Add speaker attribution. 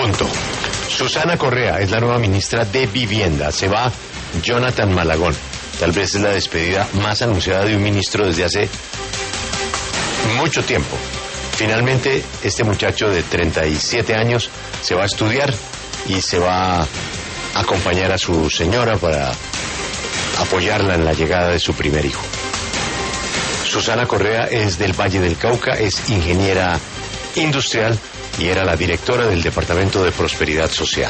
Speaker 1: Pronto. Susana Correa es la nueva ministra de Vivienda. Se va Jonathan Malagón. Tal vez es la despedida más anunciada de un ministro desde hace mucho tiempo. Finalmente, este muchacho de 37 años se va a estudiar y se va a acompañar a su señora para apoyarla en la llegada de su primer hijo. Susana Correa es del Valle del Cauca, es ingeniera industrial y era la directora del Departamento de Prosperidad Social.